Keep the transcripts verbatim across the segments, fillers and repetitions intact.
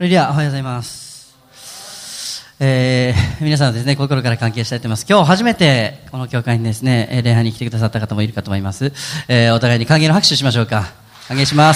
それではおはようございます、えー、皆さんですね心から関係したいと思います。今日初めてこの教会にですね礼拝に来てくださった方もいるかと思います、えー、お互いに歓迎の拍手しましょうか。歓迎します。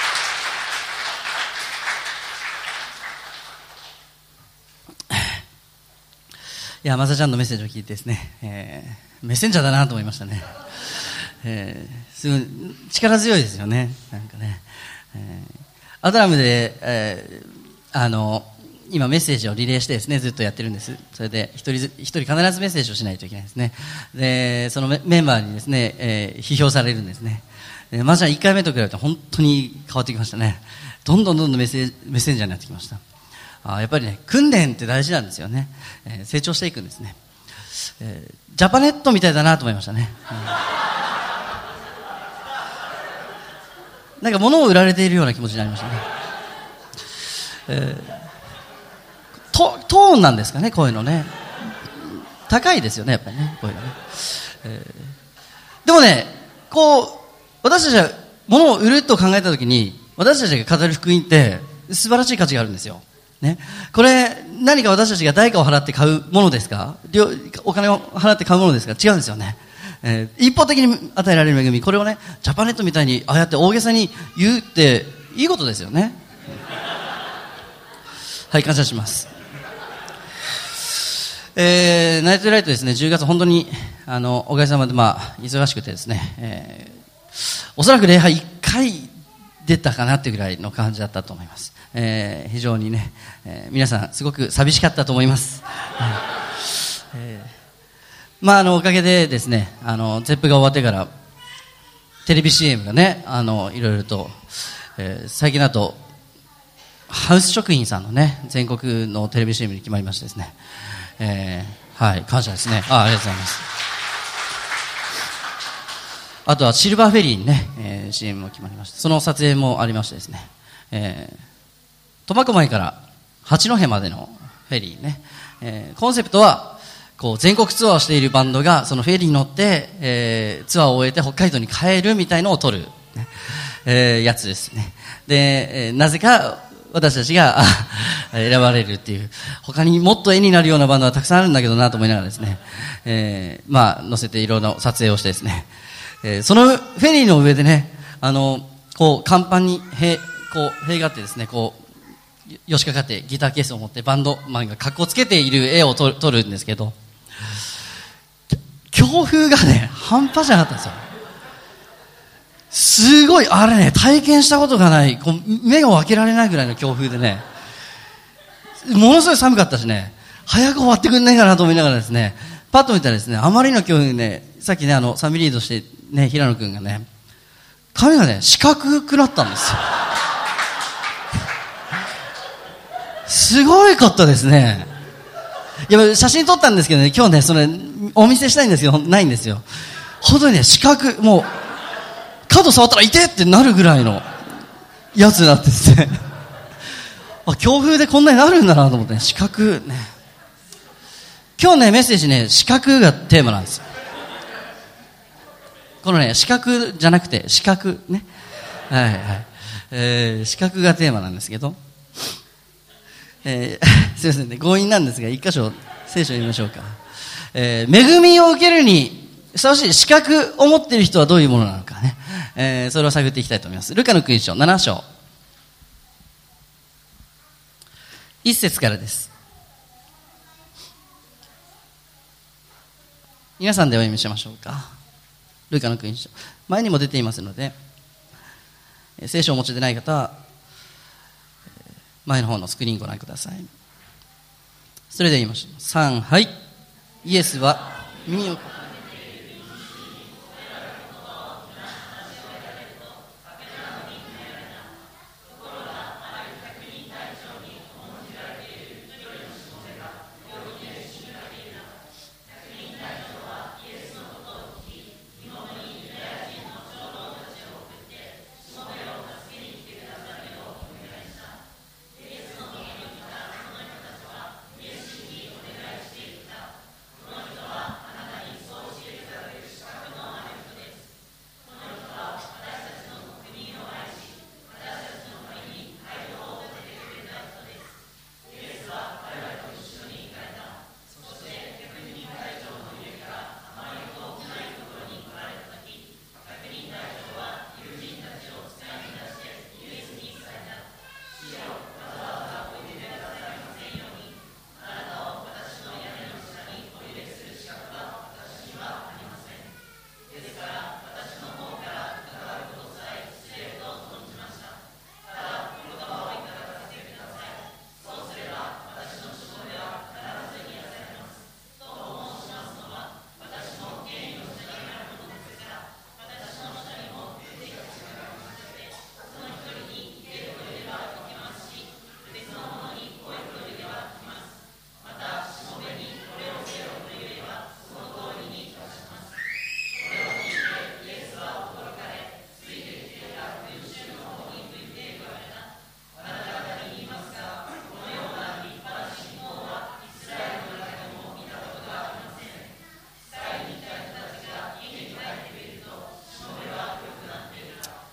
いや、マサちゃんのメッセージを聞いてですね、えー、メッセンジャーだなと思いましたね、えー、すごい力強いですよね。なんかね、えー、アドラムで、えーあの今メッセージをリレーしてですねずっとやってるんです。それで一人ず一人必ずメッセージをしないといけないですね。でそのメメンバーにですね、えー、批評されるんですね。でまずはいっかいめと比べて本当に変わってきましたね。どんどんどんどんメッセージメッセンジャーになってきました。あやっぱりね訓練って大事なんですよね、えー、成長していくんですね、えー、ジャパネットみたいだなと思いましたね、うん、なんか物を売られているような気持ちになりましたね。えー、ト, トーンなんですかね、こういうのね高いですよねやっぱりねこういうのね、えー、でもねこう私たちが物を売ると考えたときに私たちが語る福音って素晴らしい価値があるんですよ、ね、これ何か私たちが代価を払って買うものですか、お金を払って買うものですか。違うんですよね、えー、一方的に与えられる恵み、これをねジャパネットみたいにああやって大げさに言うっていいことですよね。はい、感謝します。えー、ナイトライトですね、じゅうがつ本当にあのおかげさまで、まあ、忙しくてですね、えー、おそらく礼拝いっかい出たかなっていうぐらいの感じだったと思います、えー、非常にね、えー、皆さんすごく寂しかったと思います、えーまあ、あのおかげでですねあのゼップが終わってからテレビ シーエム がねあのいろいろと、えー、最近だとハウス食品さんのね全国のテレビ シーエム に決まりましてですね、えー、はい感謝ですね。 あ, ありがとうございます。あとはシルバーフェリーにね、えー、シーエム も決まりましてその撮影もありましてですね、えー、苫小牧から八戸までのフェリーね、えー、コンセプトはこう全国ツアーをしているバンドがそのフェリーに乗って、えー、ツアーを終えて北海道に帰るみたいのを撮る、ねえー、やつですね。で、えー、なぜか私たちが選ばれるっていう他にもっと絵になるようなバンドはたくさんあるんだけどなと思いながらですね、えー、まあ乗せていろいろ撮影をしてですね、えー、そのフェリーの上でねあのこう甲板に塀こう塀があってですねこうよしかかってギターケースを持ってバンドマンが格好つけている絵を撮るんですけど強風がね半端じゃなかったんですよ。すごいあれね体験したことがないこう目を開けられないぐらいの強風でねものすごい寒かったしね早く終わってくんないかなと思いながらですねパッと見たらですねあまりの強風にねさっきねあのサミリードしてね平野くんがね髪がね四角くなったんですよ。すごいかったですね。いや写真撮ったんですけどね今日ねそれお見せしたいんですけどないんですよ。本当にね四角もう角触ったら痛いってなるぐらいのやつになってですねあ強風でこんなになるんだなと思ってね四角ね今日ねメッセージね四角がテーマなんですよ。このね四角じゃなくて四角ねはいはい、えー、四角がテーマなんですけど、えー、すいませんね強引なんですが一箇所聖書を読みましょうか、えー、恵みを受けるにふさわしい資格を持っている人はどういうものなのかね、えー、それを探っていきたいと思います。ルカの福音書なな章いっ節からです。皆さんでお読みしましょうか。ルカの福音書前にも出ていますので聖書をお持ちでない方は前の方のスクリーンご覧ください。それでは言いましょう。さんはいイエスは耳を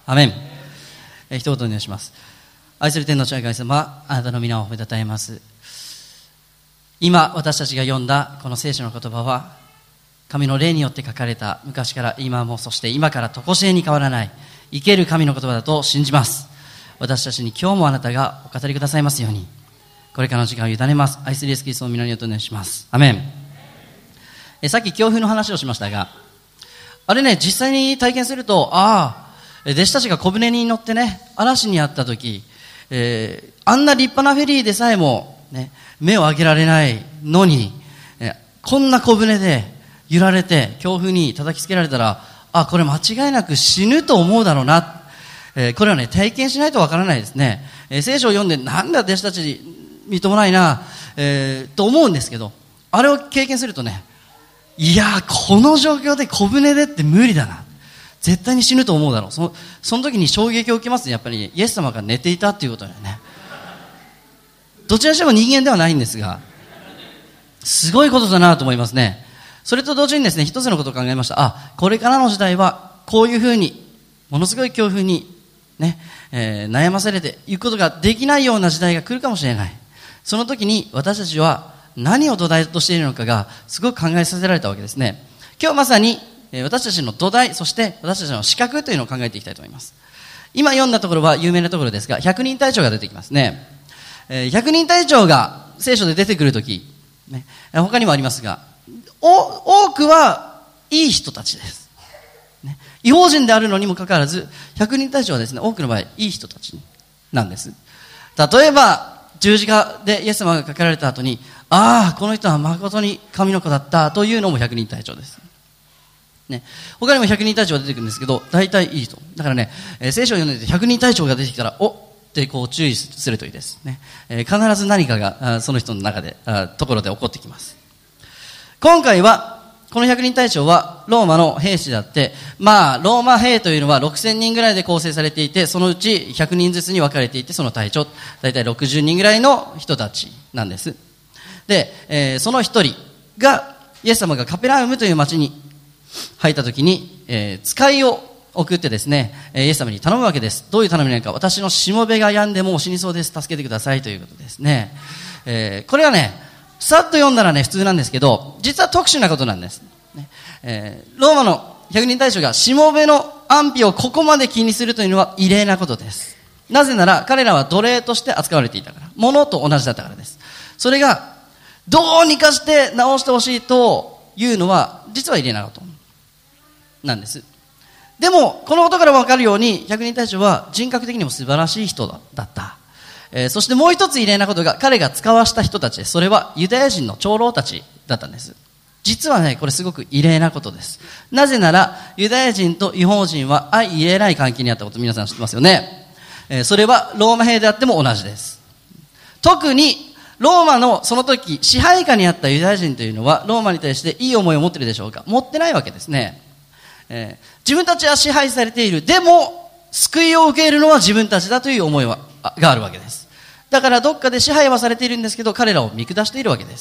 アメン。えー、一言お願いします。愛する天の父なる神様、あなたの皆を褒めたたえます。今私たちが読んだこの聖書の言葉は、神の霊によって書かれた昔から今もそして今から常しえに変わらない生ける神の言葉だと信じます。私たちに今日もあなたがお語りくださいますように、これからの時間を委ねます。愛するイエスキリストの皆によってお願いします。アメン。えさっき強風の話をしましたが、あれね、実際に体験すると、ああ、弟子たちが小舟に乗ってね、嵐にあった時、えー、あんな立派なフェリーでさえも、ね、目を上げられないのに、えこんな小舟で揺られて強風に叩きつけられたら、あ、これ間違いなく死ぬと思うだろうな、えー、これはね、体験しないとわからないですね。えー、聖書を読んで、なんだ弟子たちみっともないな、えー、と思うんですけど、あれを経験するとね、いやー、この状況で小舟でって無理だな、絶対に死ぬと思うだろう。その、その時に衝撃を受けますね。やっぱりイエス様が寝ていたということだよね。どちらにしても人間ではないんですが、すごいことだなと思いますね。それと同時にですね、一つのことを考えました。あ、これからの時代はこういうふうにものすごい恐怖に、ねえー、悩まされていくことができないような時代が来るかもしれない。その時に私たちは何を土台としているのかがすごく考えさせられたわけですね。今日まさに私たちの土台、そして私たちの資格というのを考えていきたいと思います。今読んだところは有名なところですが、百人隊長が出てきますね。百人隊長が聖書で出てくるとき、ね、他にもありますが、多くはいい人たちです、ね、異邦人であるのにもかかわらず百人隊長はですね、多くの場合いい人たちなんです。例えば十字架でイエス様がかかられた後に、ああ、この人は誠に神の子だったというのも百人隊長です、ね、他にも百人隊長が出てくるんですけど、大体いい人だからね、えー、聖書を読んでて百人隊長が出てきたら、おってこう注意するといいですね、えー、必ず何かがその人の中でところで起こってきます。今回はこの百人隊長はローマの兵士であって、まあローマ兵というのはろくせんにんぐらいで構成されていて、そのうちひゃくにんずつに分かれていて、その隊長だいたいろくじゅうにんぐらいの人たちなんです。で、えー、その一人がイエス様がカペナウムという町に入った時に、えー、使いを送ってですね、イエス様に頼むわけです。どういう頼みなのか。私のしもべが病んでもう死にそうです、助けてくださいということですね。えー、これはね、さっと読んだらね普通なんですけど、実は特殊なことなんです、ねえー、ローマの百人隊長がしもべの安否をここまで気にするというのは異例なことです。なぜなら彼らは奴隷として扱われていたから、物と同じだったからです。それがどうにかして直してほしいというのは実は異例なことなんです。でもこのことから分かるように、百人隊長は人格的にも素晴らしい人だった、えー、そしてもう一つ異例なことが、彼が使わした人たちです。それはユダヤ人の長老たちだったんです。実はね、これすごく異例なことです。なぜならユダヤ人と異邦人は相入れない関係にあったこと、皆さん知ってますよね、えー、それはローマ兵であっても同じです。特にローマのその時支配下にあったユダヤ人というのはローマに対していい思いを持っているでしょうか。持ってないわけですね、えー、自分たちは支配されている、でも救いを受けるのは自分たちだという思いはがあるわけです。だからどっかで支配はされているんですけど、彼らを見下しているわけです。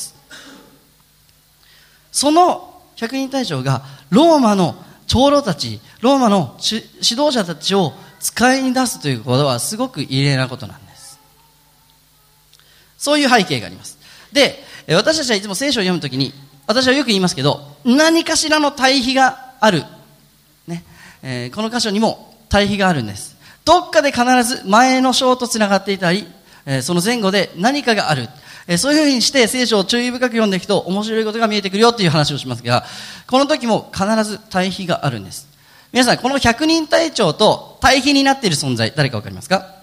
その百人隊長がローマの長老たち、ローマの指導者たちを使いに出すということはすごく異例なことなんです。そういう背景があります。で、私たちはいつも聖書を読むときに、私はよく言いますけど、何かしらの対比がある、ねえー、この箇所にも対比があるんです。どっかで必ず前の章とつながっていたり、えー、その前後で何かがある、えー、そういうふうにして聖書を注意深く読んでいくと面白いことが見えてくるよという話をしますが、この時も必ず対比があるんです。皆さん、この百人隊長と対比になっている存在、誰か分かりますか？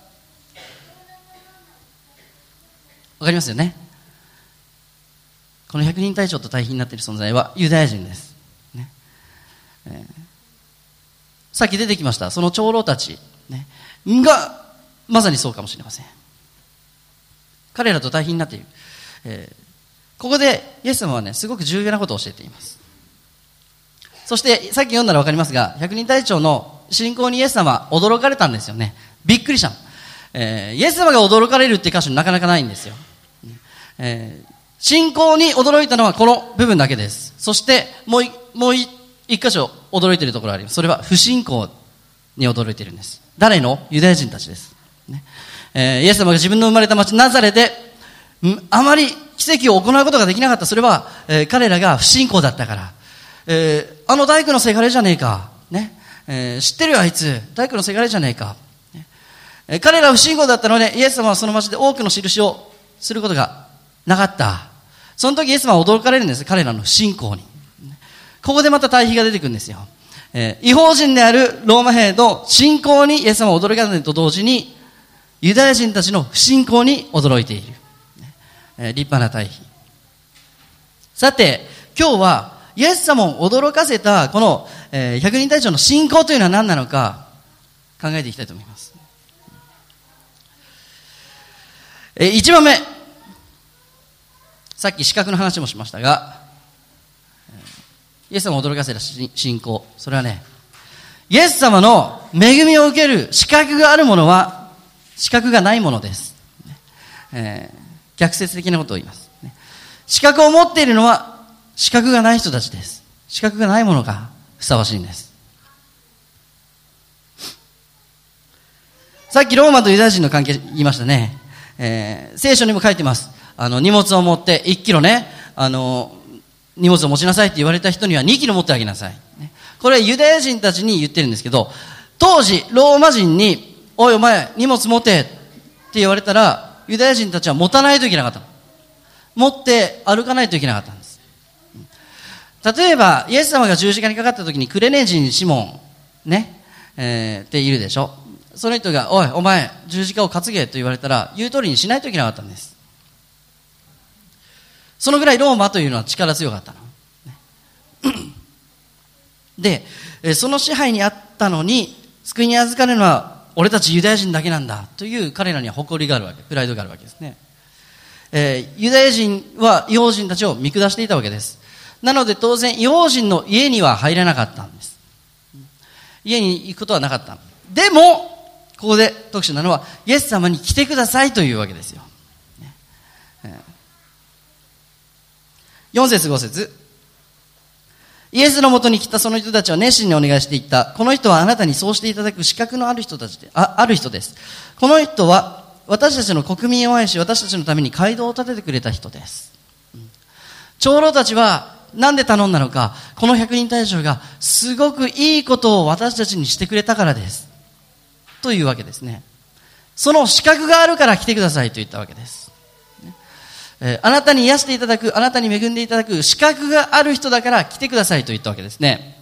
分かりますよね。この百人隊長と対比になっている存在はユダヤ人です、ねえー、さっき出てきましたその長老たち、ね、がまさにそうかもしれません。彼らと対比になっている、えー、ここでイエス様はね、すごく重要なことを教えています。そしてさっき読んだら分かりますが、百人隊長の信仰にイエス様は驚かれたんですよね。びっくりしたの、えー、イエス様が驚かれるっていう箇所なかなかないんですよ、えー、信仰に驚いたのはこの部分だけです。そしてもう一もう一箇所驚いているところがあります。それは不信仰に驚いているんです。 誰の？ユダヤ人たちです、ねえー、イエス様が自分の生まれた町ナザレであまり奇跡を行うことができなかった。それは、えー、彼らが不信仰だったから、えー、あの大工のせがれじゃねえか、ねえー、知ってるよあいつ大工のせがれじゃねえか、ねえー、彼らは不信仰だったのでイエス様はその町で多くの印をすることがなかった。その時イエス様は驚かれるんです。彼らの不信仰に。ここでまた対比が出てくるんですよ。えー、異邦人であるローマ兵の信仰にイエス様は驚かれると同時にユダヤ人たちの不信仰に驚いている、えー、立派な対比。さて今日はイエス様を驚かせたこの、えー、百人隊長の信仰というのは何なのか考えていきたいと思います。えー、いちばんめ、さっき資格の話もしましたが、イエス様を驚かせた信仰、それはね、イエス様の恵みを受ける資格があるものは資格がないものです、えー、逆説的なことを言います。資格を持っているのは資格がない人たちです。資格がないものがふさわしいんです。さっきローマとユダヤ人の関係言いましたね、えー、聖書にも書いてます。あの荷物を持っていちキロね、あの荷物を持ちなさいって言われた人にはにキロ持ってあげなさい。これはユダヤ人たちに言ってるんですけど、当時ローマ人においお前荷物持てって言われたらユダヤ人たちは持たないといけなかった。持って歩かないといけなかったんです。例えばイエス様が十字架にかかった時にクレネ人シモンね、えー、っているでしょ。その人がおいお前十字架を担げと言われたら言う通りにしないといけなかったんです。そのぐらいローマというのは力強かったの。で、その支配にあったのに救いに預かるのは俺たちユダヤ人だけなんだという彼らには誇りがあるわけ、プライドがあるわけですね。えー、ユダヤ人は異邦人たちを見下していたわけです。なので当然異邦人の家には入れなかったんです。家に行くことはなかった。でもここで特殊なのはイエス様に来てくださいというわけですよ。よん節ご節、イエスのもとに来たその人たちは熱心にお願いしていった。この人はあなたにそうしていただく資格のある人たちで あ, ある人です。この人は私たちの国民を愛し私たちのために街道を建ててくれた人です。長老たちはなんで頼んだのか、この百人隊長がすごくいいことを私たちにしてくれたからですというわけですね。その資格があるから来てくださいと言ったわけです。えー、あなたに癒していただく、あなたに恵んでいただく資格がある人だから来てくださいと言ったわけですね。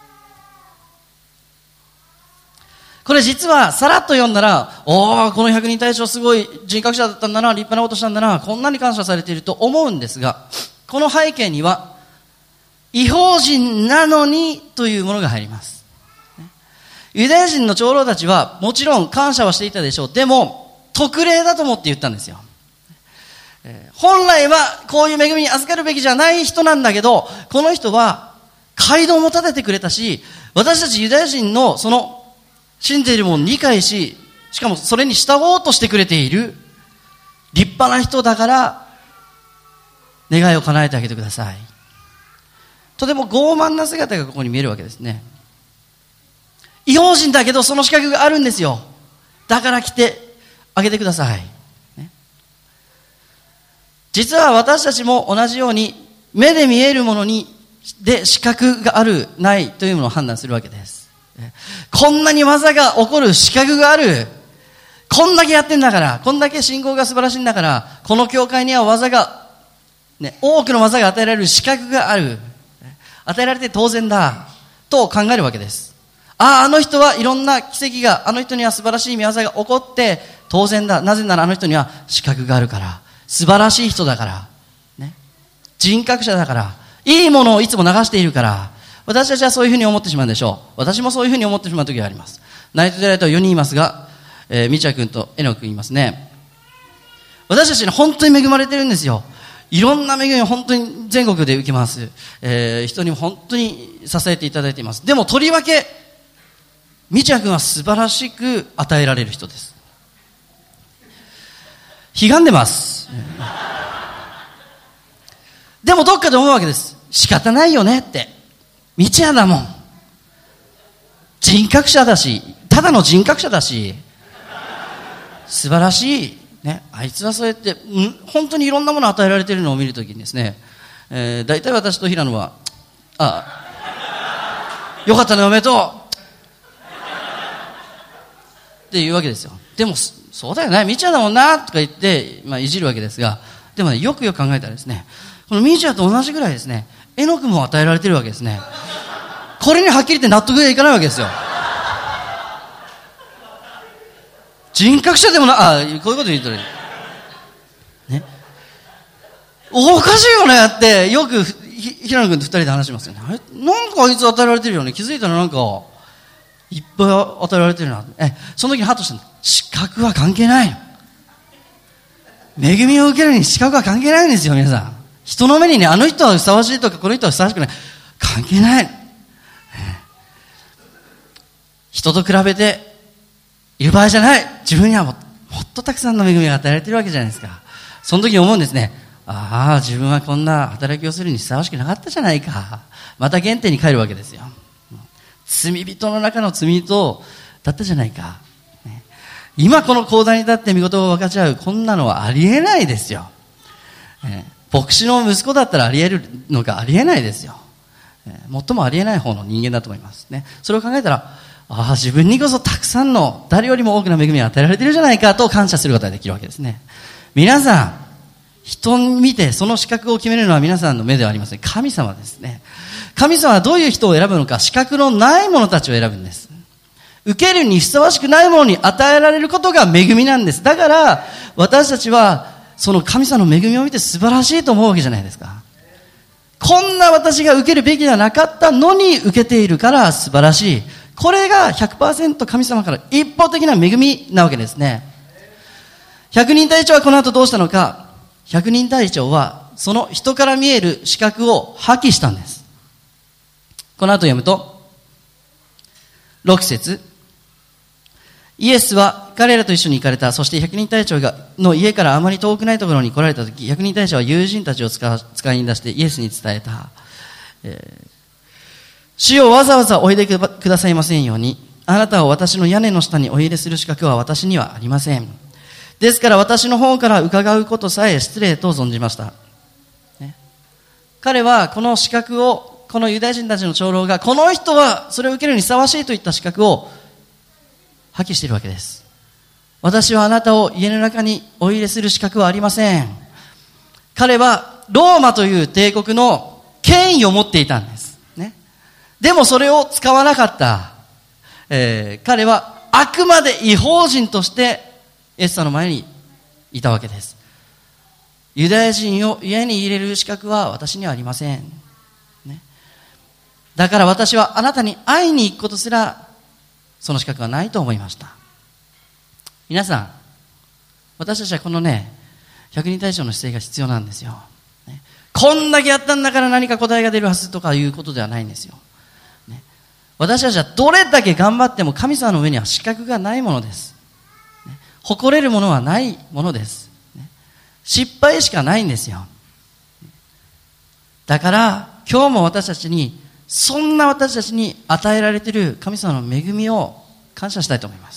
これ実はさらっと読んだら、おーこの百人隊長すごい人格者だったんだな、立派なことしたんだな、こんなに感謝されていると思うんですが、この背景には異邦人なのにというものが入ります。ユダヤ人の長老たちはもちろん感謝はしていたでしょう。でも特例だと思って言ったんですよ。本来はこういう恵みに預かるべきじゃない人なんだけど、この人は街道も建ててくれたし、私たちユダヤ人のその信じているものを理解し、しかもそれに従おうとしてくれている立派な人だから願いを叶えてあげてください。とても傲慢な姿がここに見えるわけですね。異邦人だけどその資格があるんですよ。だから来てあげてください。実は私たちも同じように目で見えるものにで資格があるないというものを判断するわけです。こんなに技が起こる資格がある、こんだけやってんだから、こんだけ信仰が素晴らしいんだから、この教会には技が、ね、多くの技が与えられる資格がある、与えられて当然だと考えるわけです。ああ、あの人はいろんな奇跡が、あの人には素晴らしい見業が起こって当然だ。なぜならあの人には資格があるから、素晴らしい人だから、ね、人格者だから、いいものをいつも流しているから、私たちはそういうふうに思ってしまうんでしょう。私もそういうふうに思ってしまう時があります。ナイトデライトはよにんいますが、えー、みちや君とえのく君いますね。私たちに本当に恵まれてるんですよ。いろんな恵みを本当に全国で受けます、えー、人にも本当に支えていただいています。でもとりわけみちや君は素晴らしく与えられる人です。ひがんでますでもどっかで思うわけです。仕方ないよねって。みちやだもん、人格者だし、 ただの人格者だし、素晴らしい、ね、あいつはそうやって、うん、本当にいろんなものを与えられているのを見るときにですね、えー、大体私と平野は、ああ、よかったね、おめでとうっていうわけですよ。でも、そうだよね、みちゃだもんな、とか言って、まあ、いじるわけですが、でもね、よくよく考えたらですね、このみちゃと同じぐらいですね、絵の具も与えられているわけですね。これにはっきり言って納得がいかないわけですよ。人格者でもな、あ、こういうこと言うとね、ね、おかしいよねって、よくひ平野君と二人で話しますよね。あれ、なんかあいつ与えられてるよね。気づいたらなんかいっぱい与えられてるな。え、その時にハッとしたの。資格は関係ないの。恵みを受けるに資格は関係ないんですよ、皆さん。人の目にね、あの人はふさわしいとかこの人はふさわしくない、関係ない。人と比べている場合じゃない。自分にはも っ, もっとたくさんの恵みが与えられているわけじゃないですか。その時に思うんですね。ああ、自分はこんな働きをするにふさわしくなかったじゃないか。また原点に帰るわけですよ。罪人の中の罪人だったじゃないか、ね、今この講談に立って御言葉を分かち合う、こんなのはありえないですよ、えー、牧師の息子だったらありえるのか、ありえないですよ、えー、最もありえない方の人間だと思います、ね、それを考えたら、ああ、自分にこそたくさんの誰よりも多くの恵みが与えられているじゃないかと感謝することができるわけですね。皆さん、人を見てその資格を決めるのは皆さんの目ではありません。神様ですね。神様はどういう人を選ぶのか、資格のない者たちを選ぶんです。受けるにふさわしくないものに与えられることが恵みなんです。だから私たちはその神様の恵みを見て素晴らしいと思うわけじゃないですか。こんな私が受けるべきではなかったのに受けているから素晴らしい。これが ひゃくパーセント 神様から一方的な恵みなわけですね。百人隊長はこの後どうしたのか。百人隊長はその人から見える資格を破棄したんです。この後読むとろく節、イエスは彼らと一緒に行かれた。そして百人隊長がの家からあまり遠くないところに来られたとき、百人隊長は友人たちを使使いに出してイエスに伝えた、えー、主をわざわざおいでくださいませんように、あなたを私の屋根の下にお入れする資格は私にはありません。ですから私の方から伺うことさえ失礼と存じました、ね、彼はこの資格を、このユダヤ人たちの長老がこの人はそれを受けるにふさわしいといった資格を破棄しているわけです。私はあなたを家の中にお入れする資格はありません。彼はローマという帝国の権威を持っていたんです、ね、でもそれを使わなかった、えー、彼はあくまで異邦人としてイエス様の前にいたわけです。ユダヤ人を家に入れる資格は私にはありません、ね、だから私はあなたに会いに行くことすらその資格はないと思いました。皆さん、私たちはこのね、百人隊長の姿勢が必要なんですよ、ね、こんだけやったんだから何か答えが出るはずとかいうことではないんですよ、ね、私たちはどれだけ頑張っても神様の上には資格がないものです、ね、誇れるものはないものです、ね、失敗しかないんですよ。だから今日も私たちに、そんな私たちに与えられている神様の恵みを感謝したいと思います。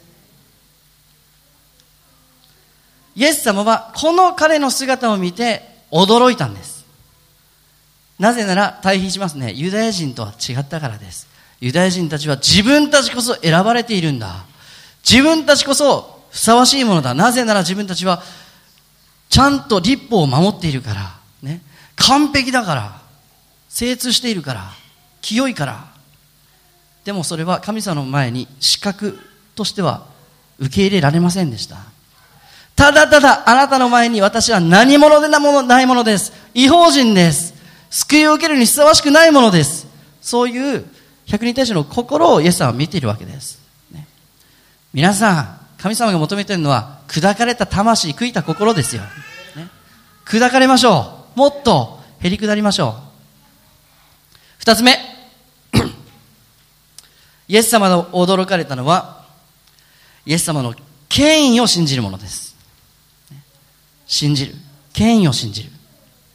イエス様はこの彼の姿を見て驚いたんです。なぜなら対比しますね、ユダヤ人とは違ったからです。ユダヤ人たちは自分たちこそ選ばれているんだ、自分たちこそふさわしいものだ、なぜなら自分たちはちゃんと律法を守っているから、ね、完璧だから、精通しているから、清いから。でもそれは神様の前に資格としては受け入れられませんでした。ただただあなたの前に私は何者でなものないものです、異邦人です、救いを受けるにふさわしくないものです、そういう百人隊長の心をイエス様は見ているわけです、ね、皆さん、神様が求めているのは砕かれた魂、悔いた心ですよ、ね、砕かれましょう。もっとへり下りましょう。二つ目、イエス様の驚かれたのはイエス様の権威を信じるものです。信じる、権威を信じる。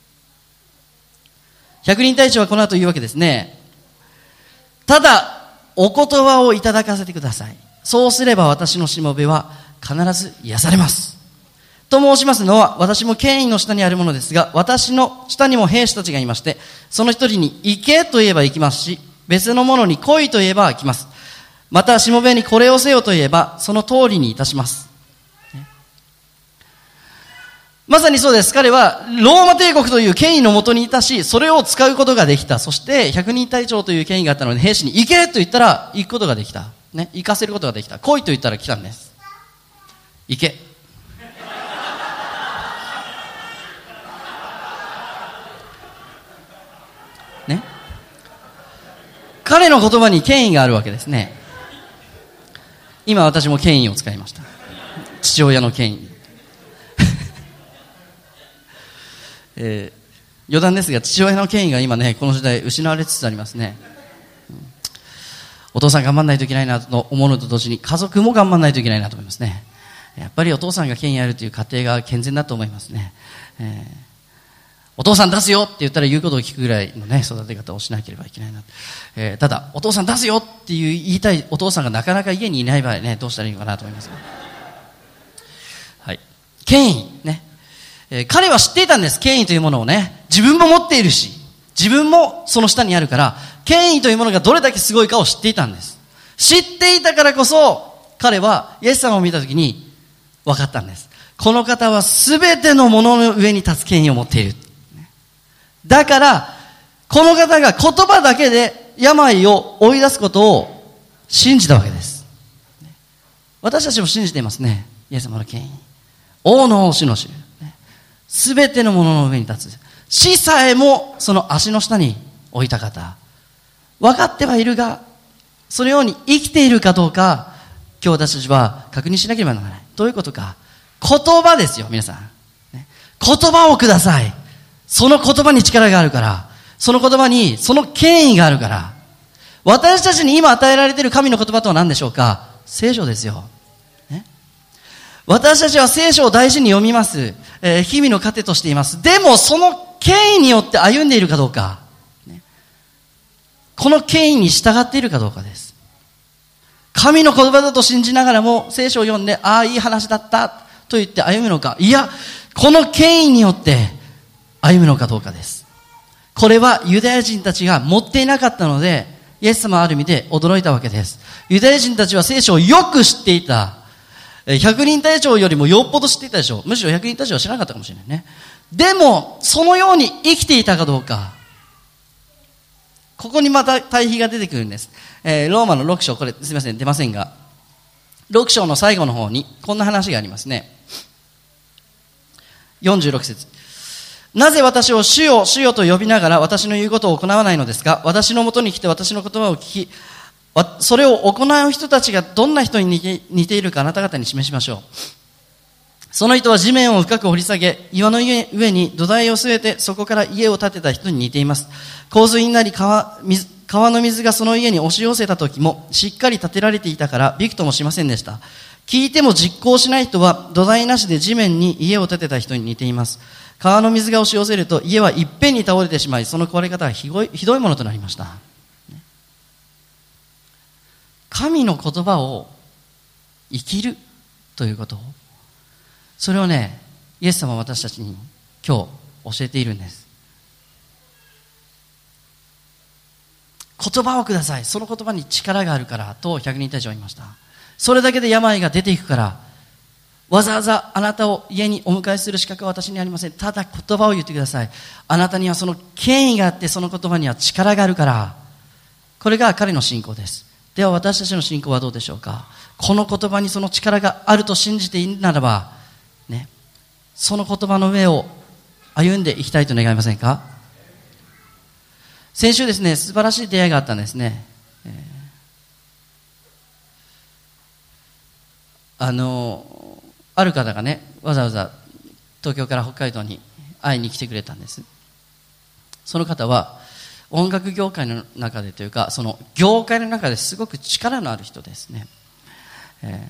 百人隊長はこの後言うわけですね。ただお言葉をいただかせてください。そうすれば私のしもべは必ず癒されます。と申しますのは、私も権威の下にあるものですが、私の下にも兵士たちがいまして、その一人に行けと言えば行きますし、別のものに来いと言えば来ます。またしもべにこれをせよと言えば、その通りにいたします。まさにそうです。彼はローマ帝国という権威のもとにいたし、それを使うことができた。そして百人隊長という権威があったので、兵士に行けと言ったら行くことができた。ね、行かせることができた。来いと言ったら来たんです。行け。ね、彼の言葉に権威があるわけですね。今私も権威を使いました。父親の権威。えー、余談ですが、父親の権威が今ね、この時代失われつつありますね。うん、お父さん頑張んないといけないなと思うのと同時に、家族も頑張んないといけないなと思いますね。やっぱりお父さんが権威あるという家庭が健全だと思いますね。えーお父さん出すよって言ったら言うことを聞くぐらいのね、育て方をしなければいけないな。えー、ただ、お父さん出すよっていう言いたいお父さんがなかなか家にいない場合ね、どうしたらいいのかなと思います。はい。権威ね、えー。彼は知っていたんです。権威というものをね。自分も持っているし、自分もその下にあるから、権威というものがどれだけすごいかを知っていたんです。知っていたからこそ、彼はイエス様を見たときに分かったんです。この方はすべてのものの上に立つ権威を持っている。だから、この方が言葉だけで病を追い出すことを信じたわけです。私たちも信じていますね。イエス様の権威。王の王、主の主。すべてのものの上に立つ。死さえもその足の下に置いた方。分かってはいるが、そのように生きているかどうか、今日私たちは確認しなければならない。どういうことか。言葉ですよ、皆さん。言葉をください。その言葉に力があるから、その言葉にその権威があるから、私たちに今与えられている神の言葉とは何でしょうか。聖書ですよ、ね、私たちは聖書を大事に読みます、えー、日々の糧としています。でもその権威によって歩んでいるかどうか、ね、この権威に従っているかどうかです。神の言葉だと信じながらも聖書を読んで、ああいい話だったと言って歩むのか、いやこの権威によって歩むのかどうかです。これはユダヤ人たちが持っていなかったので、イエス様はある意味で驚いたわけです。ユダヤ人たちは聖書をよく知っていた。百人隊長よりもよっぽど知っていたでしょう。むしろ百人隊長は知らなかったかもしれないね。でもそのように生きていたかどうか、ここにまた対比が出てくるんです。えー、ローマのろく章、これすみません出ませんが、ろく章の最後の方にこんな話がありますね。よんじゅうろく節。なぜ私を主よ主よと呼びながら私の言うことを行わないのですか。私のもとに来て私の言葉を聞き、それを行う人たちがどんな人に似て、似ているかあなた方に示しましょう。その人は地面を深く掘り下げ、岩の上に土台を据えてそこから家を建てた人に似ています。洪水になり 川, 水川の水がその家に押し寄せた時もしっかり建てられていたからびくともしませんでした。聞いても実行しない人は土台なしで地面に家を建てた人に似ています。川の水が押し寄せると家はいっぺんに倒れてしまい、その壊れ方がひどい、ひどいものとなりました。神の言葉を生きるということを、それをね、イエス様は私たちに今日教えているんです。言葉をください。その言葉に力があるからと百人隊長は言いました。それだけで病が出ていくから、わざわざあなたを家にお迎えする資格は私にありません。ただ言葉を言ってください。あなたにはその権威があって、その言葉には力があるから。これが彼の信仰です。では私たちの信仰はどうでしょうか。この言葉にその力があると信じていいならば、ね、その言葉の上を歩んでいきたいと願いませんか。先週ですね、素晴らしい出会いがあったんですね。えー、あのある方がね、わざわざ東京から北海道に会いに来てくれたんです。その方は音楽業界の中でというか、その業界の中ですごく力のある人ですね。えー、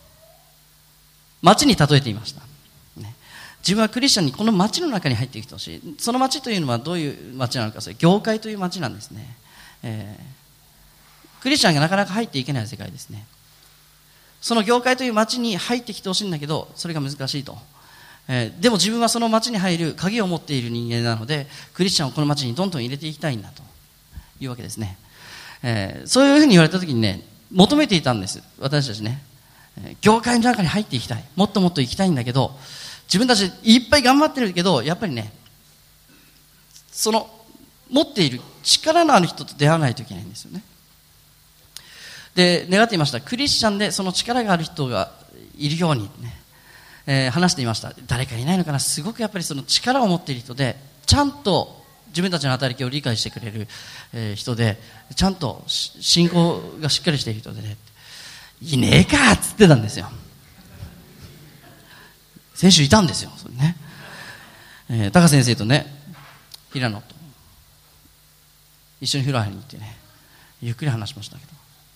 町に例えていました、ね、自分はクリスチャンにこの町の中に入ってきてほしい。その町というのはどういう町なのか、それ業界という町なんですね。えー、 クリスチャンがなかなか入っていけない世界ですね。その業界という街に入ってきてほしいんだけど、それが難しいと、えー、でも自分はその街に入る鍵を持っている人間なので、クリスチャンをこの街にどんどん入れていきたいんだというわけですね。えー、そういうふうに言われた時にね、求めていたんです、私たちね。業界の中に入っていきたい、もっともっと行きたいんだけど、自分たちいっぱい頑張ってるけど、やっぱりね、その持っている力のある人と出会わないといけないんですよね。で、願っていました。クリスチャンでその力がある人がいるようにね、えー、話していました。誰かいないのかな。すごくやっぱりその力を持っている人で、ちゃんと自分たちの働きを理解してくれる、えー、人で、ちゃんと信仰がしっかりしている人でね、いねえかっつってたんですよ。先週いたんですよ、それね。えー、高先生とね、平野と一緒に風呂入りに行ってね、ゆっくり話しましたけど、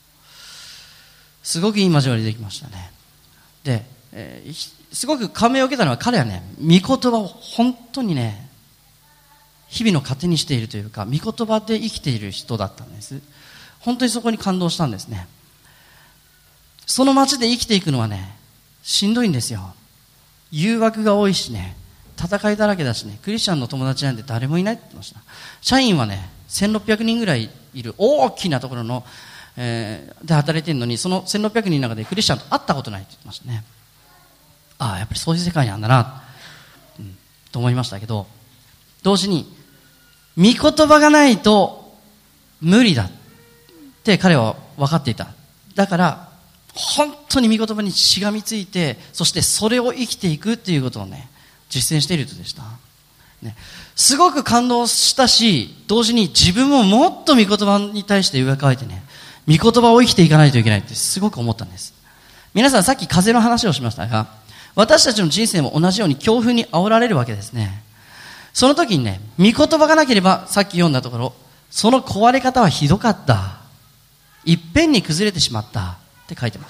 すごくいい交わりできましたね。で、えー、すごく感銘を受けたのは、彼はね、御言葉を本当にね、日々の糧にしているというか、御言葉で生きている人だったんです。本当にそこに感動したんですね。その街で生きていくのはね、しんどいんですよ。誘惑が多いしね、戦いだらけだしね、クリスチャンの友達なんて誰もいないって言ってました。社員はね、せんろっぴゃくにんぐらいいる大きなところの、えー、で働いてるのに、そのせんろっぴゃくにんの中でクリスチャンと会ったことないって言ってましたね。ああ、やっぱりそういう世界なんだな、うん、と思いましたけど、同時に御言葉がないと無理だって彼は分かっていた。だから本当に御言葉にしがみついて、そしてそれを生きていくっていうことをね、実践している人でした、ね、すごく感動したし、同時に自分ももっと御言葉に対して上かえてね、御言葉を生きていかないといけないってすごく思ったんです。皆さん、さっき風の話をしましたが、私たちの人生も同じように強風に煽られるわけですね。その時にね、御言葉がなければ、さっき読んだところ、その壊れ方はひどかった、いっぺんに崩れてしまったって書いてます。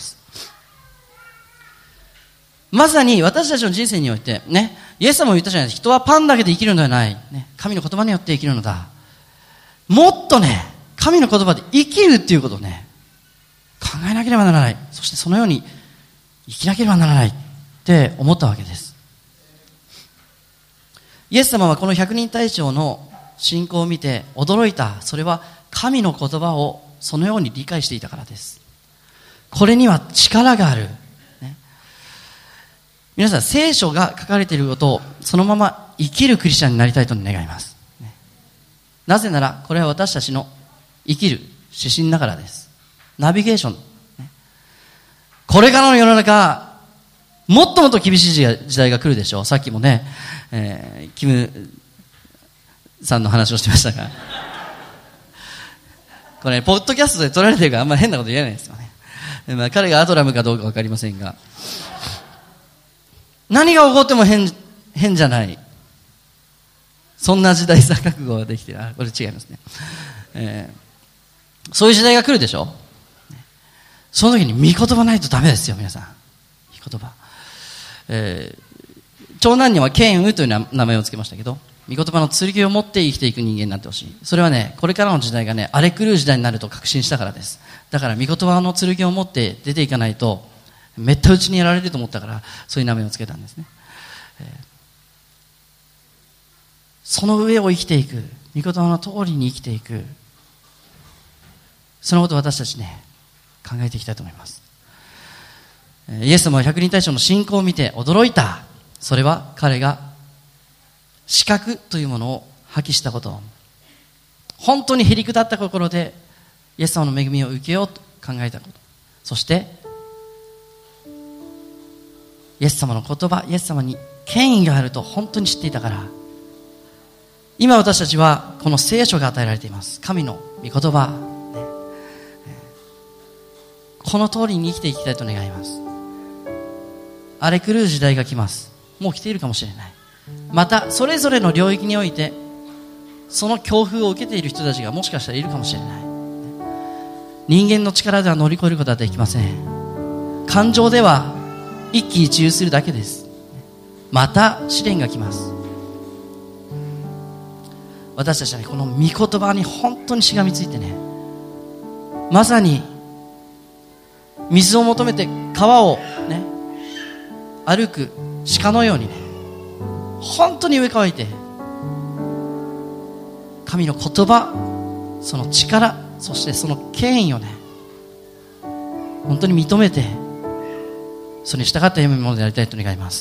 まさに私たちの人生においてね、イエス様も言ったじゃないですか。人はパンだけで生きるのではない、ね、神の言葉によって生きるのだ。もっとね、神の言葉で生きるっていうことをね、考えなければならない。そしてそのように生きなければならないって思ったわけです。イエス様はこの百人隊長の信仰を見て驚いた。それは神の言葉をそのように理解していたからです。これには力がある、ね、皆さん、聖書が書かれていることをそのまま生きるクリスチャンになりたいと願います、ね、なぜならこれは私たちの生きる指針だからです。ナビゲーション、ね、これからの世の中、もっともっと厳しい時代が来るでしょう。さっきもね、えー、キムさんの話をしてましたがこれ、ね、ポッドキャストで撮られてるからあんまり変なこと言えないですよね。まあ、彼がアドラムかどうか分かりませんが、何が起こっても 変, 変じゃない、そんな時代さ覚悟ができている。あ、これ違いますね、えー、そういう時代が来るでしょ。その時に御言葉ないとダメですよ、皆さん。御言葉、えー、長男にはケンウという名前をつけましたけど、御言葉の剣を持って生きていく人間になってほしい。それはね、これからの時代がね、荒れ狂う時代になると確信したからです。だから御言葉の剣を持って出ていかないとめった打ちにやられると思ったから、そういう名前をつけたんですね、えー、その上を生きていく、御言葉の通りに生きていく、そのことを私たちね、考えていきたいと思います。イエス様は百人隊長の信仰を見て驚いた。それは彼が資格というものを発揮したこと、本当にへりくだった心でイエス様の恵みを受けようと考えたこと、そしてイエス様の言葉、イエス様に権威があると本当に知っていたから、今私たちはこの聖書が与えられています。神の御言葉、ね、この通りに生きていきたいと願います。荒れ狂う時代が来ます。もう来ているかもしれない。またそれぞれの領域においてその強風を受けている人たちがもしかしたらいるかもしれない。人間の力では乗り越えることはできません。感情では一喜一憂するだけです。また試練が来ます。私たちは、ね、この御言葉に本当にしがみついてね、 まさに水を求めて川をね歩く鹿のようにね、本当に上乾いて神の言葉、その力、そしてその権威をね本当に認めて、それに従った読み物でありたいと願います。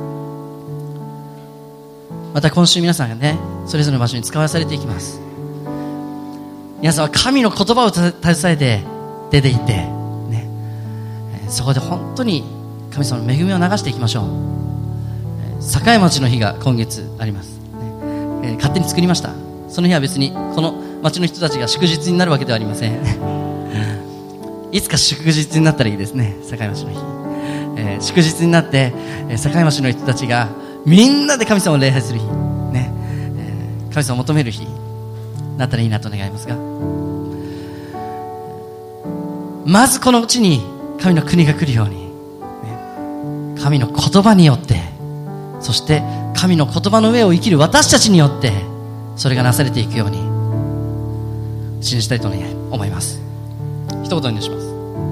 また今週皆さんがねそれぞれの場所に使わされていきます。皆さんは神の言葉を携えて出て行ってね、そこで本当に神様の恵みを流していきましょう。栄町の日が今月あります、ねえー、勝手に作りました。その日は別にこの町の人たちが祝日になるわけではありませんいつか祝日になったらいいですね。栄町の日、えー、祝日になって、えー、栄町の人たちがみんなで神様を礼拝する日、ねえー、神様を求める日になったらいいなと願いますが、まずこのうちに神の国が来るように、ね、神の言葉によって、そして神の言葉の上を生きる私たちによってそれがなされていくように信じたいと、ね、思います。一言お願いします。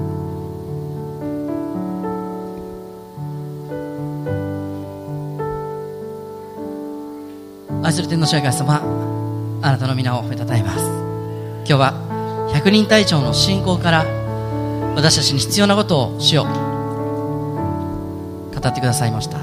愛する天の支配神様、あなたの皆を褒めたたえます。今日は百人隊長の信仰から私たちに必要なことを主よ語ってくださいました。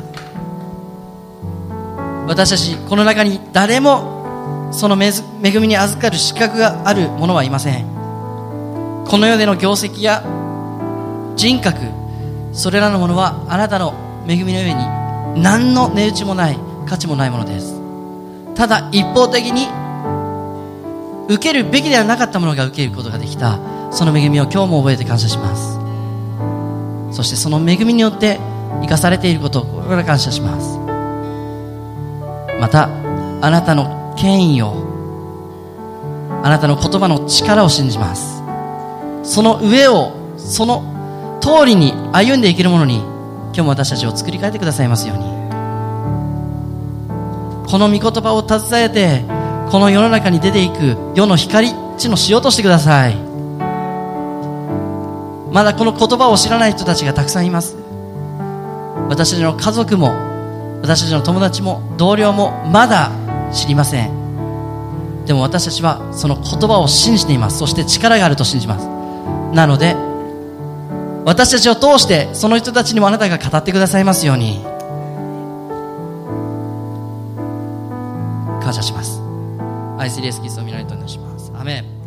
私たちこの中に誰もその恵みに預かる資格がある者はいません。この世での業績や人格、それらのものはあなたの恵みの上に何の値打ちもない、価値もないものです。ただ一方的に受けるべきではなかったものが受けることができた、その恵みを今日も覚えて感謝します。そしてその恵みによって生かされていることを心から感謝します。またあなたの権威を、あなたの言葉の力を信じます。その上をその通りに歩んでいけるものに今日も私たちを作り変えてくださいますように。この御言葉を携えてこの世の中に出ていく世の光、地の塩としてください。まだこの言葉を知らない人たちがたくさんいます。私たちの家族も私たちの友達も同僚もまだ知りません。でも私たちはその言葉を信じています。そして力があると信じます。なので私たちを通してその人たちにもあなたが語ってくださいますように感謝します。愛するイエスキリストを皆にとお願いします。アメン。